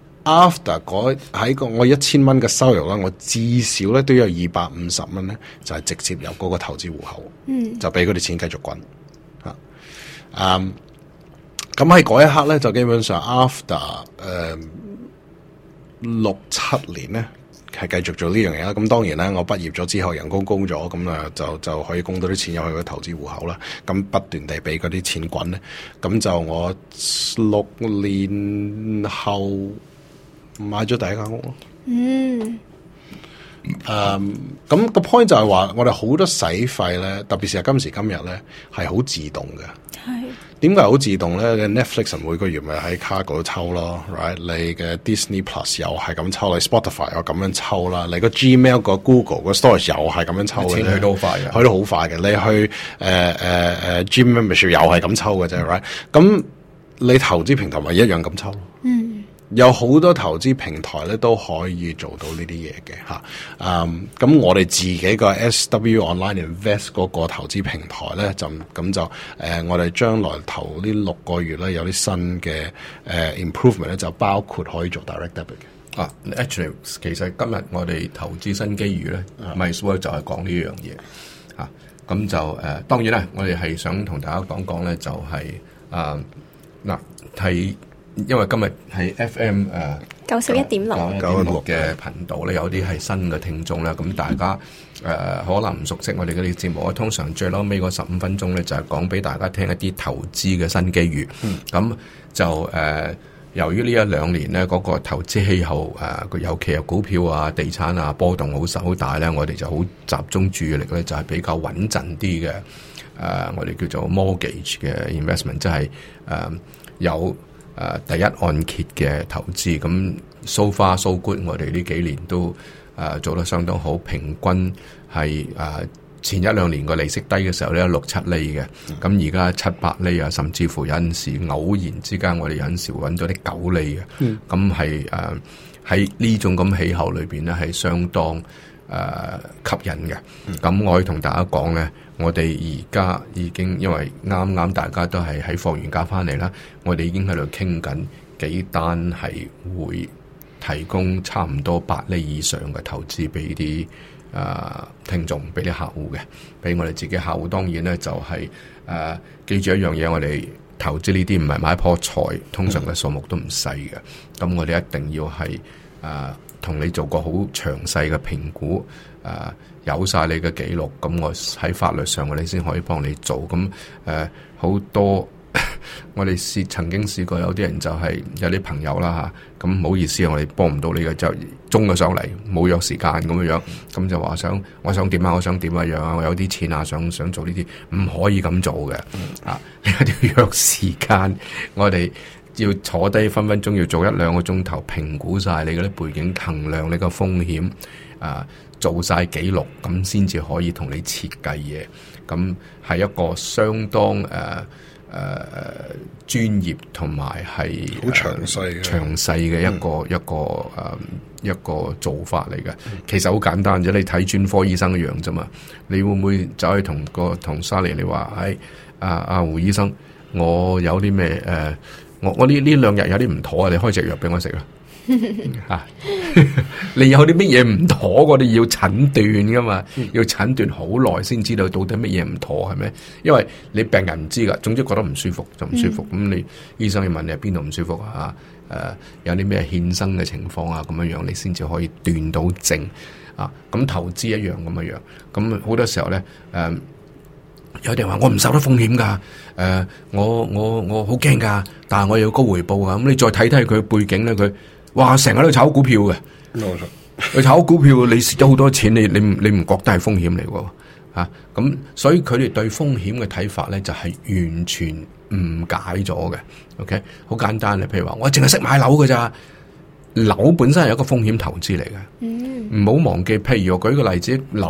after 嗰喺個我一千蚊嘅收入啦，我至少咧都有二百五十蚊咧，就係直接由嗰個投資戶口，嗯，就俾嗰啲錢繼續滾嚇。嗯，咁喺嗰一刻咧，就基本上 after 誒、呃、六七年咧，係繼續做呢樣嘢啦。咁當然咧，我畢業咗之後人工高咗，咁啊就就可以供到啲錢入去個投資戶口啦。咁不斷地俾嗰啲錢滾咧，咁就我六年後買咗第一間屋咯。嗯。誒，咁個 point 就係話，我哋好多使費咧，特別是係今時今日咧，係好自動嘅。係。點解好自動咧？你 Netflix 每個月咪喺卡嗰度抽咯 ，right？你嘅 Disney Plus 又係咁抽，你 Spotify 又咁樣抽啦，你個 Gmail 個 Google 個 Storage 又係咁樣抽嘅。錢去到好快嘅，去到好快嘅。你去誒誒誒 Gym Membership 又係咁抽嘅啫 ，right？咁你投資平台咪一樣咁抽咯。嗯。有好多投資平台咧都可以做到呢啲嘢嘅嚇，嗯，咁我哋自己個 S W Online Invest 嗰個投資平台咧就咁就誒、呃，我哋將來頭呢六個月咧有啲新嘅誒、呃、improvement 咧，就包括可以做 direct debit 嘅。 啊 ，actually 其實今日我哋投資新機遇咧 MySworld 就係講呢樣嘢嚇，咁、啊、就誒、呃、當然啦，我哋係想同大家講講咧，就係誒嗱係。因為今日係 F M 誒九十一點六九一六嘅頻道咧，有啲係新嘅聽眾啦。咁大家誒、呃、可能唔熟悉我哋嗰啲節目，我通常最撈尾嗰十五分鐘咧就係講俾大家聽一啲投資嘅新機遇。咁、嗯、就誒、呃、由於呢一兩年咧嗰、那個投資氣候誒，佢、呃、尤其係股票啊、地產啊波動好實好大咧，我哋就好集中注意力咧，就係比較穩陣啲嘅誒，我哋叫做 mortgage 嘅 investment， 即係誒、呃、有。誒、呃、第一按揭嘅投資，咁 so far so good，我哋呢幾年都誒、呃、做得相當好，平均係誒、呃、前一兩年個利息低嘅時候咧六七厘嘅，咁而家七八厘啊，甚至乎有陣時偶然之間，我哋有陣時揾到啲九厘嘅，咁係誒喺呢種咁氣候裏邊咧係相當誒、呃、吸引嘅。咁、嗯、我可以同大家講咧。我哋而家已經因為啱啱大家都係喺放完假翻嚟啦，我哋已經喺度傾緊幾單係會提供差唔多八厘以上嘅投資俾啲誒聽眾，俾啲客戶嘅，俾我哋自己客戶。當然咧就係、是、誒、呃、記住一樣嘢，我哋投資呢啲唔係買一棵菜，通常嘅數目都唔細嘅。咁、嗯、我哋一定要係誒同你做個好詳細嘅評估誒。呃有晒你嘅記錄，咁我喺法律上我哋先可以幫你做。咁誒好多我哋試曾經試過有啲人就係、是、有啲朋友啦嚇，咁唔好意思啊，我哋幫唔到你嘅，就中咗上嚟冇約時間咁樣樣，咁就話想我想點啊，我想點啊樣啊，我有啲錢啊，想想做呢啲，唔可以咁做嘅啊！你一定要約時間，我哋要坐低分分鐘要做一兩個鐘頭，評估晒你嗰啲背景，衡量你個風險啊。做晒記錄咁先至可以同你設計嘢，咁係一個相當誒誒、呃呃、專業同埋係好詳細嘅詳細嘅一個、嗯、一個誒、呃、一個做法嚟嘅。嗯、其實好簡單啫，你睇專科醫生一樣啫嘛。你會唔會走去同個同莎莉你話，誒阿阿胡醫生，我有啲咩誒，我我呢呢兩日有啲唔妥啊，你開隻藥俾我食啊！啊！你有啲乜嘢唔妥，我哋要診斷噶嘛？嗯、要診斷好耐先知道到底乜嘢唔妥係咪？因為你病人唔知噶，總之覺得唔舒服就唔舒服。咁、嗯、你醫生要問你係邊度唔舒服啊？誒、呃，有啲咩衍生嘅情況啊？咁樣樣你先至可以斷到症啊！咁投資一樣咁樣樣，咁好多時候咧，誒、呃，有啲人話我唔受得風險噶，誒、呃，我我我好驚噶，但係我有高回報噶。咁你再睇睇佢背景咧，佢。哇！成日都炒股票嘅，佢炒股票你蝕咗好多錢，你你你唔覺得係風險嚟喎？嚇咁，所以佢哋對風險嘅睇法咧就係完全誤解咗嘅。OK，好簡單嘅，譬如話我淨係識買樓嘅咋，樓本身係一個風險投資嚟嘅。唔好、嗯、忘記，譬如我舉個例子，樓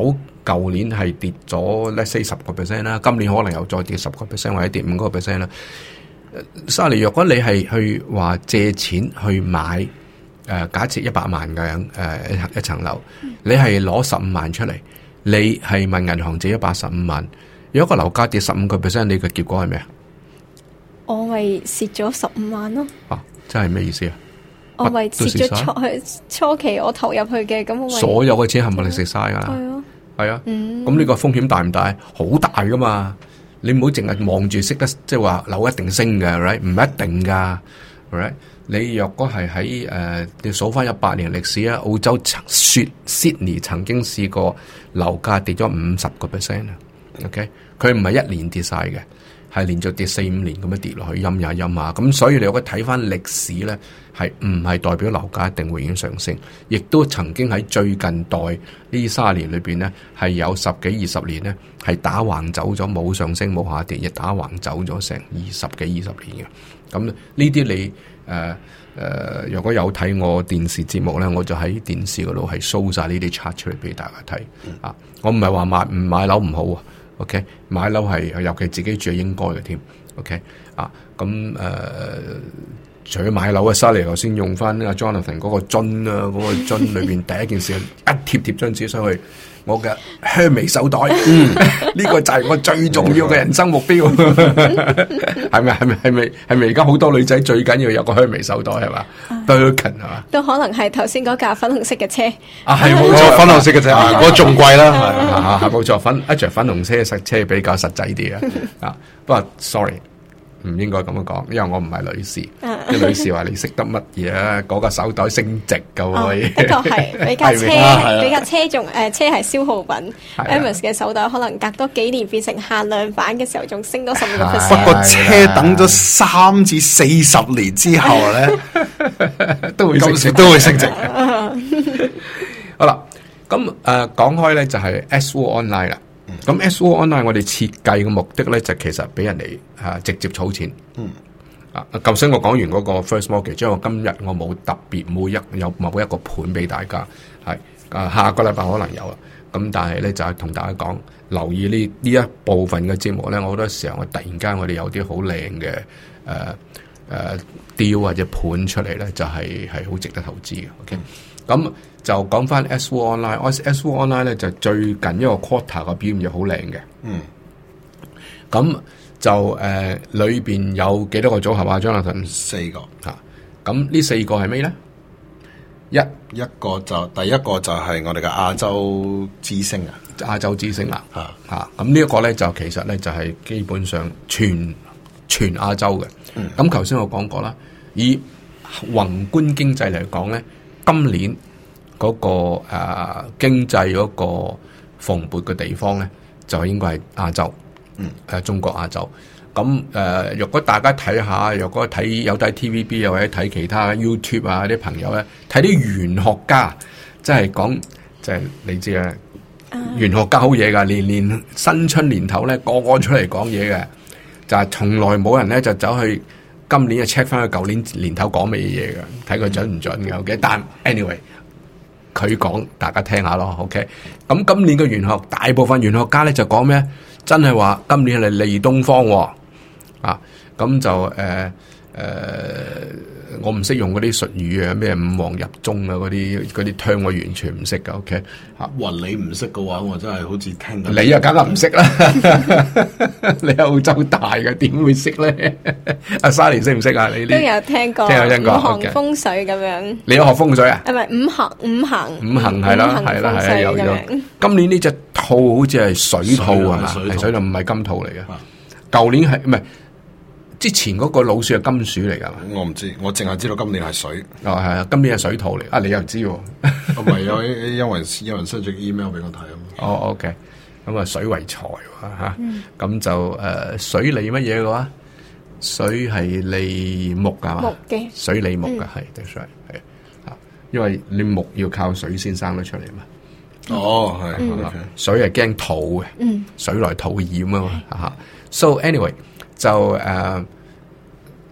舊年係跌咗咧四十個 percent 啦，今年可能又再跌十個 percent 或者跌五個 percent 啦。沙利，若果你係去話借錢去買誒、呃，假設一百萬嘅誒、呃、一層樓，你係攞十五萬出嚟，你係問銀行借一百十五萬，如果個樓價跌十五個 percent，你嘅結果係咩啊？ 我咪蝕咗十五萬咯。 啊，真係咩意思啊？ 我咪蝕咗初初期我投入去嘅，咁我所有嘅錢係咪你食晒噶啦？ 係啊， 係啊。 嗯， 咁呢個風險大唔大？好大噶嘛！你唔好淨係望住識得，即係話樓一定升嘅 ，right？ 唔一定噶 ，right？ 你若果係喺誒，你數翻一百年歷史啊，澳洲雪 Sydney 曾經試過樓價跌咗五十個 percent 啊 ，OK？ 佢唔係一年跌晒嘅。係連續跌四五年咁樣跌落去，陰下陰下，咁所以你如果睇翻歷史咧，係唔係代表樓價一定會已經上升？亦都曾經喺最近代呢三十年裏邊咧，係有十幾二十年咧係打橫走咗，冇上升冇下跌，亦打橫走咗成二十幾二十年嘅。咁呢啲你誒誒、呃呃，如果有睇我電視節目咧，我就喺電視嗰度係 show 晒呢啲 chart 出嚟俾大家睇、嗯、啊！我唔係話買唔買樓唔好啊。OK， 買樓係尤其自己住係應該嘅添。OK， 啊，咁誒、呃，除咗買樓嘅沙利頭先用翻阿 Jonathan 嗰個樽啊，嗰、嗰個樽裏邊第一件事一貼貼張紙上去，我嘅香味手袋，嗯，呢個就係我最重要嘅人生目標，係咪？係咪？係咪？係咪？而家好多女仔最緊要有個香味手袋係嘛？Birkin 係嘛？ 都可能係頭先嗰架粉紅色嘅車啊，係冇錯， 粉紅色嘅車，嗰個仲貴啦， 係係冇錯，粉一着粉紅車實車比較實際啲啊，啊，不過 sorry。唔應該咁樣講，因為我唔係女士。啲女士話你識得乜嘢啊？嗰個手袋升值噶喎， 的確係比架車，比架車仲誒車係消耗品。Hermes 嘅手袋可能隔多幾年變成限量版嘅時候，仲升多十五個 percent。 不過車等咗三至四十年之後咧， 都會升值， 都會升值。 好啦，咁誒講開咧就係 S W Online 啦。咁 S W Online 我哋設計嘅目的咧，就其實俾人哋吓直接儲錢。嗯，啊，頭先我講完嗰個 First Mortgage，因為今日我冇特別每一有某一個盤俾大家，係啊，下個禮拜可能有啦。咁但係咧就係同大家講，留意呢呢一部分嘅節目咧，我好多時候我突然間我哋有啲好靚嘅誒誒 deal 或者盤出嚟咧，就係係好值得投資嘅。OK，咁。嗯就講翻 S W Online，S W Online 咧就最近一個 quarter 嘅表現就好靚嘅。嗯，咁就誒裏邊有幾多個組合啊 ？Jonathan 四個嚇，咁呢四個係咩咧？一一個就第一個就係我哋嘅亞洲之星啊， 亞洲之星啦嚇嚇。咁呢一個咧就其實咧就係基本上全全亞洲嘅。咁頭先我講過啦，以宏觀經濟嚟講咧，今年嗰、那個誒、呃、經濟嗰個蓬勃嘅地方咧，就應該係亞洲，嗯，誒、呃、中國亞洲。咁誒、呃，若果大家睇下，若果睇有睇 T V B 又或者睇其他 YouTube 啊啲朋友咧，睇啲玄學家，即係講，即係你知啊，玄學家好嘢噶，年年新春年頭咧，個個出嚟講嘢嘅，就係、是、從來冇人咧就走去今年就 check 翻佢舊年年頭講咩嘢嘅，睇佢準唔準嘅。OK，但 anyway。佢講，大家聽下咯 ，OK。咁今年嘅玄學，大部分玄學家咧就講咩？真係話今年係利東方、哦，啊，咁就誒誒、呃呃，我唔識用嗰啲術語啊，咩五黃入中啊，嗰啲嗰啲 term 我完全唔識噶 ，OK。 哇，你唔識嘅話，我真係好似聽到你啊，梗係唔識啦。你喺澳洲大嘅，點會識咧？阿 Sally 識唔識啊？你都有聽過， 聽有聽過五行風水咁樣。 你有學風水啊？ 係咪五行五行五行係啦，係啦，係啊，有有。今年呢隻兔好似係水兔係嘛？係水兔，唔係金兔嚟嘅。舊年係唔係？之前嗰個老鼠係金鼠嚟噶？ 我唔知，我淨係知道今年係水。 哦，係啊，今年係水兔嚟。啊，你又知喎？ 唔係有因為有人 send 咗 email 俾我睇啊嘛。 哦 ，OK，咁啊水為財吓，咁就誒水利乜嘢嘅話，水係利木噶嘛？ 木嘅水利木噶係，對水係啊，因為你木要靠水先生得出嚟嘛。 哦，係， 水係驚土嘅，水來土掩啊嘛。吓，so anyway。就誒、呃，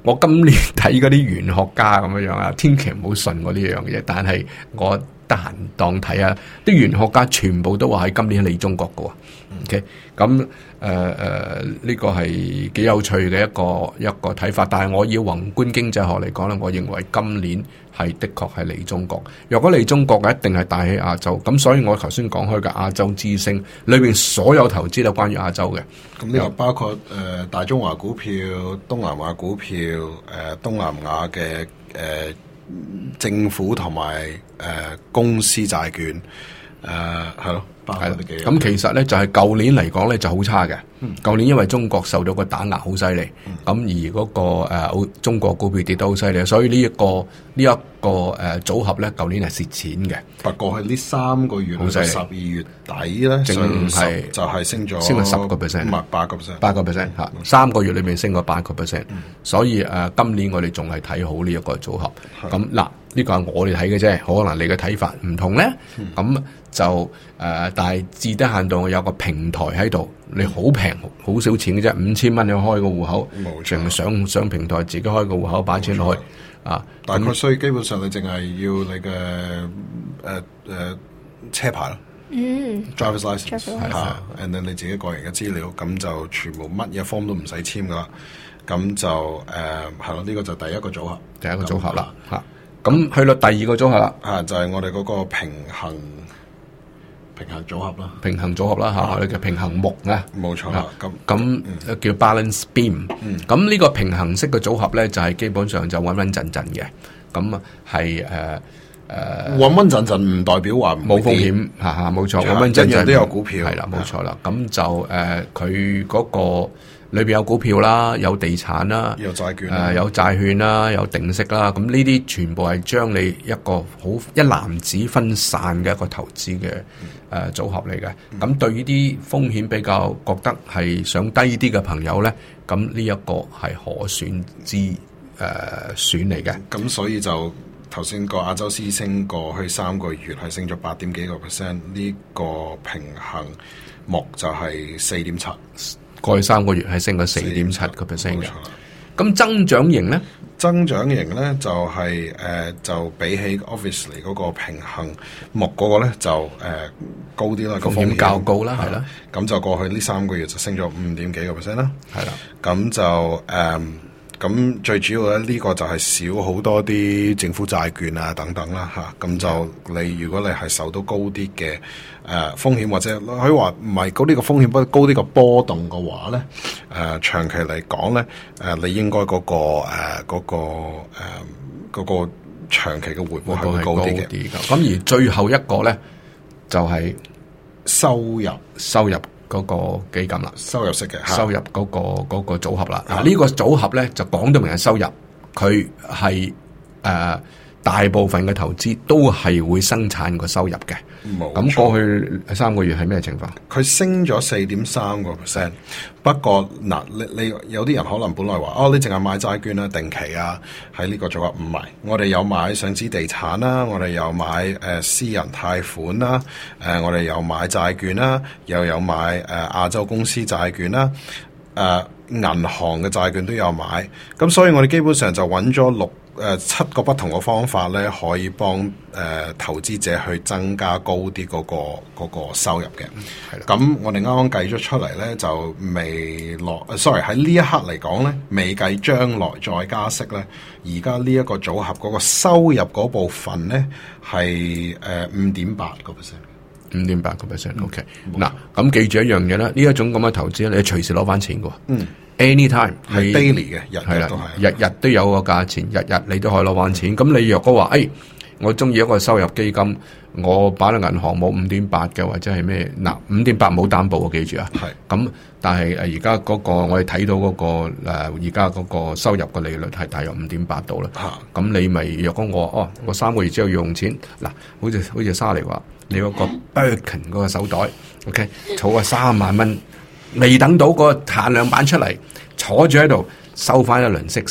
我今年睇嗰啲玄學家咁樣樣啊，千祈唔好信我呢樣嘢。但係我得閒當睇下，啲玄學家全部都話喺今年嚟中國嘅喎。OK，咁誒誒呢個係幾有趣嘅一個一個睇法。但係我以宏觀經濟學嚟講咧，我認為今年係的確係嚟中國。若果嚟中國嘅，一定係帶起亞洲。咁所以我頭先講開嘅亞洲之星裏邊所有投資都關於亞洲嘅。 咁呢個包括誒、呃、大中華股票、東南亞股票、誒、呃、東南亞嘅誒、呃、政府同埋誒公司債券，誒係咯。係啦，咁其實咧就係、是、舊年嚟講咧就好差嘅。舊、嗯、年因為中國受到個打壓好犀利，咁、嗯、而嗰、那個誒、呃、中國股票跌得好犀利，所以呢、這、一個呢一、這個誒、呃、組合咧，舊年係蝕錢嘅。不過係呢三個月，到十二月底咧，淨係就係升咗升咗十個 percent，唔係八個 percent，八個 percent 吓，三個月裏面升咗八個 percent。所以誒、呃、今年我哋仲係睇好呢一個組合。咁嗱。呢個係我哋睇嘅啫，可能你嘅睇法唔同咧。咁、嗯、就誒、呃，但係至低限度有個平台喺度，你好平，好少錢嘅啫，五千蚊你開個戶口，淨上上平台自己開個戶口擺錢落去啊。大概所以基本上你淨係要你嘅誒誒車牌咯，嗯 ，driver's license 係啊 ，and then 你自己個人嘅資料，咁就全部乜嘢 form 都唔使簽噶啦。咁就誒係咯，呢、呃這個就第一個組合，第一個組合啦嚇。咁去到第二個組合啦，啊就係、是、我哋嗰個平衡平衡組合啦，平衡組合啦嚇，我哋嘅平衡木啊，冇錯啦。咁咁、嗯、叫 balance beam。咁、嗯、呢個平衡式嘅組合咧，就係、是、基本上就穩穩陣陣嘅。咁啊係誒誒穩穩陣陣唔代表話冇風險嚇嚇，冇錯，穩穩陣陣都有股票係啦，冇錯啦。咁就誒佢嗰個。裏邊有股票啦，有地產啦，有債券，誒、呃、有債券啦，有定息啦，咁呢啲全部係將你一個好一籃子分散嘅一個投資嘅誒組合嚟嘅。咁、嗯、對於啲風險比較覺得係想低啲嘅朋友咧，咁呢一個係可選之誒、呃、選嚟嘅。咁所以就頭先個亞洲之星過去三個月係升咗八點幾個 percent， 呢個平衡木就係四點七。過去三個月係升咗四點七個 percent 嘅，咁增長型咧，增長型咧就係、是、誒、呃、就比起 Obviously 嗰個平衡木嗰個咧就誒、呃、高啲啦，個風險較高啦，係啦，咁就過去呢三個月就升咗五點幾個 percent 啦，係啦，咁就誒。呃咁最主要咧，呢個就係少好多啲政府債券啊等等啦嚇，咁就你如果你係受到高啲嘅誒風險，或者可以話唔係高啲個風險，不過高啲個波動嘅話咧，誒、呃、長期嚟講咧，誒、呃、你應該嗰、嗰個誒嗰、呃嗰個誒嗰、呃嗰個長期嘅回報係會高啲嘅。咁而最後一個咧就係、係、收入收入。嗰、那個基金啦，收入式嘅收入嗰、那個嗰、那個組合啦，啊呢、這個組合咧就講到明係收入，佢係誒大部分嘅投資都係會生產個收入嘅。咁過去三個月係咩情況？佢升咗四點三個 percent。不過嗱，你你有啲人可能本來話哦，你淨係買債券啦、定期啊，喺呢個組合唔係。我哋有買上市地產啦，我哋有買誒、呃、私人貸款啦，誒、呃、我哋有買債券啦，又有買誒、呃、亞洲公司債券啦，誒、呃、銀行嘅債券都有買。咁所以我哋基本上就揾咗六。誒、呃、七個不同嘅方法咧，可以幫誒、呃、投資者去增加高啲嗰、那個嗰、那個收入嘅。係啦，咁我哋啱啱計咗出嚟咧，就未落、呃、，sorry 喺呢一刻嚟講咧，未計將來再加息咧。而家呢一個組合嗰個收入嗰部分咧，係誒五點八個 percent， 五點八個 percent。OK， 嗱，咁記住一樣嘢啦，呢一種咁嘅投資咧，你隨時攞翻錢嘅。嗯。Anytime 係 daily 嘅，日日都係，日日都有個價錢，日日你都可以攞翻錢。咁你若果話，誒、哎，我中意一個收入基金，我擺喺銀行冇五點八嘅，或者係咩？嗱，五點八冇擔保啊，記住啊。係。咁但係誒，而家嗰個我哋睇到嗰、那個誒，而家嗰個收入嘅利率係大約五點八度啦。嚇。咁你咪若果我哦，我三個月之後要用錢，嗱，好似好似沙利話，你嗰個 Birkin 嗰個手袋 ，OK， 儲個三萬蚊。未等到個限量版出嚟，坐住喺度收翻一輪息先，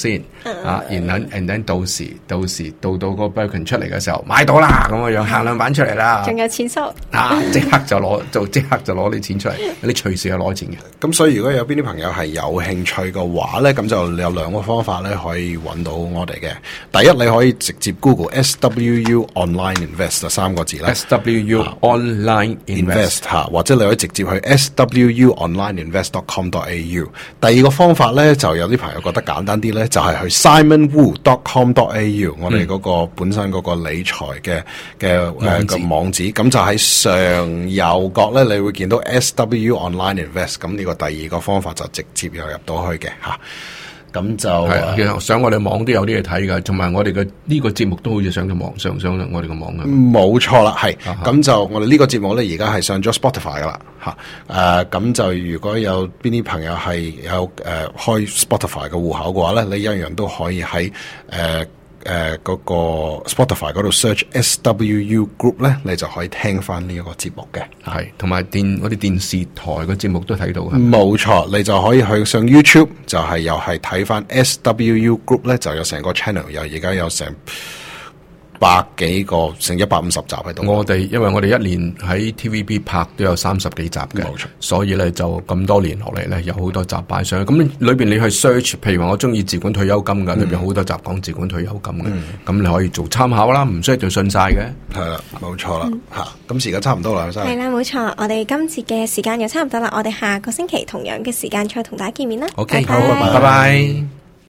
啊，然後 and then 到時到時到到個 Birkin 出嚟嘅時候買到啦，咁樣樣限量版出嚟啦， 仲有錢收啊！即刻就攞就即刻就攞啲錢出嚟，你隨時有攞錢嘅。 咁所以如果有邊啲朋友係有興趣嘅話咧，咁就有兩個方法咧可以揾到我哋嘅。第一，你可以直接 Google S W U Online Invest 三個字啦 ，S W U Online Invest 吓，或者你可以直接去 S W U Online Invest dot com dot A U。第二個方法咧，就有啲朋友覺得簡單啲咧，就係、是、去 Simon Wu dot com dot A U， 我哋嗰個本身嗰個理財嘅嘅誒個網址，咁就喺上右角咧，你會見到 S W U Online Invest， 咁呢個第二個方法就直接又入到去嘅吓，咁就係其實上我哋網都有啲嘢睇噶，同埋我哋嘅呢個節目都好似上咗網上上我哋個網嘅。 冇錯啦，係咁、uh-huh. 就我哋呢個節目咧，而家係上咗 Spotify 噶啦吓，誒咁就如果有邊啲朋友係有誒、呃、開 Spotify 嘅戶口嘅話咧，你一樣都可以喺誒。呃誒、呃，嗰、那個 Spotify 嗰度 search S W U Group 咧，你就可以聽翻呢一個節目嘅， 係同埋電嗰啲電視台嘅節目都睇到嘅。 冇錯，你就可以去上 YouTube， 就係又係睇翻 S W U Group 咧，就有成個 channel， 有而家有成百幾個，成一百五十集喺度。 我哋因為我哋一年喺 T V B 拍都有三十幾集嘅，冇錯，所以咧就咁多年落嚟咧，有好多集擺上去。咁裏邊你去 search， 譬如話我中意自管退休金嘅，裏邊好多集講自管退休金嘅，咁、嗯、你可以做參考啦，唔需要就信晒嘅。係啦，冇錯啦，吓、嗯，咁時間差唔多啦， 係啦，冇錯，我哋今次嘅時間又差唔多啦，我哋下個星期同樣嘅時間再同大家見面啦。 OK， 拜拜好，拜拜。